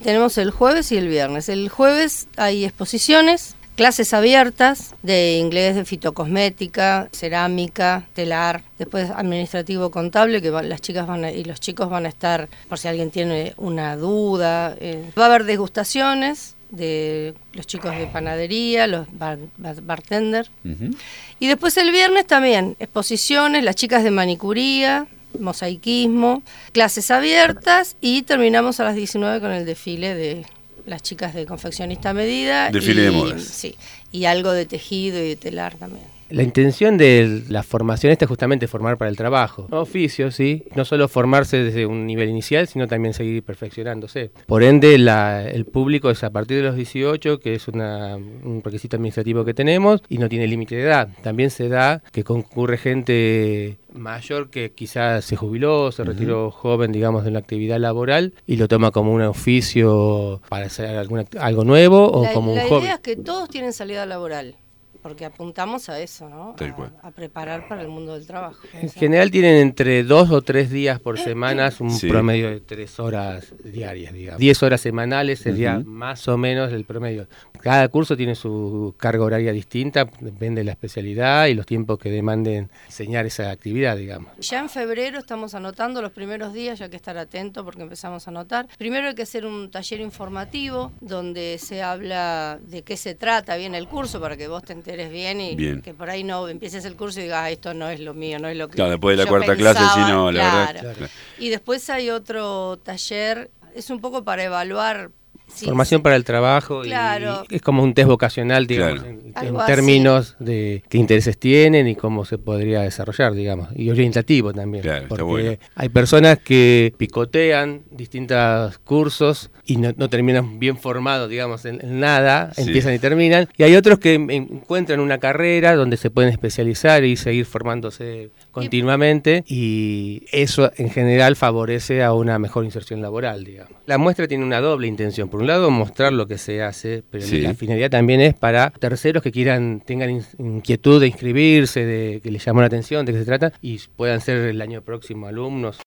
Tenemos el jueves y el viernes. El jueves hay exposiciones, clases abiertas de inglés, de fitocosmética, cerámica, telar, después administrativo contable, que las chicas y los chicos van a estar, por si alguien tiene una duda. Va a haber degustaciones de los chicos de panadería, los bartender. Uh-huh. Y después el viernes también, exposiciones, las chicas de manicuría, mosaicismo, clases abiertas, y terminamos a las 19 con el desfile de las chicas de confeccionista a medida. Desfile de modas. Sí, y algo de tejido y de telar también. La intención de la formación es justamente formar para el trabajo. Oficio, sí. No solo formarse desde un nivel inicial, sino también seguir perfeccionándose. Por ende, el público es a partir de los 18, que es un requisito administrativo que tenemos, y no tiene límite de edad. También se da que concurre gente mayor que quizás se jubiló, se retiró joven, digamos, de una actividad laboral y lo toma como un oficio para hacer algo nuevo o como un hobby. La idea es que todos tienen salida laboral, porque apuntamos a eso, ¿no? A preparar para el mundo del trabajo. En general tienen entre 2 o 3 días por semana, un promedio de 3 horas diarias, digamos. 10 horas semanales sería más o menos el promedio. Cada curso tiene su carga horaria distinta, depende de la especialidad y los tiempos que demanden enseñar esa actividad, digamos. Ya en febrero estamos anotando los primeros días, ya hay que estar atento porque empezamos a anotar. Primero hay que hacer un taller informativo donde se habla de qué se trata bien el curso para que vos te enteres bien y que por ahí no empieces el curso y digas, esto no es lo mío, no es lo que claro, después de la yo cuarta pensaba. clase, sí, no, la claro. verdad. Claro. Y después hay otro taller, es un poco para evaluar. Formación para el trabajo, claro. Y es como un test vocacional, digamos, en términos de qué intereses tienen y cómo se podría desarrollar, digamos, y orientativo también, claro, porque hay personas que picotean distintos cursos y no terminan bien formados, digamos, en nada, empiezan y terminan, y hay otros que encuentran una carrera donde se pueden especializar y seguir formándose continuamente, y eso en general favorece a una mejor inserción laboral, digamos. La muestra tiene una doble intención. Por un lado, mostrar lo que se hace, pero la finalidad también es para terceros que tengan inquietud de inscribirse, de que les llamó la atención, de qué se trata, y puedan ser el año próximo alumnos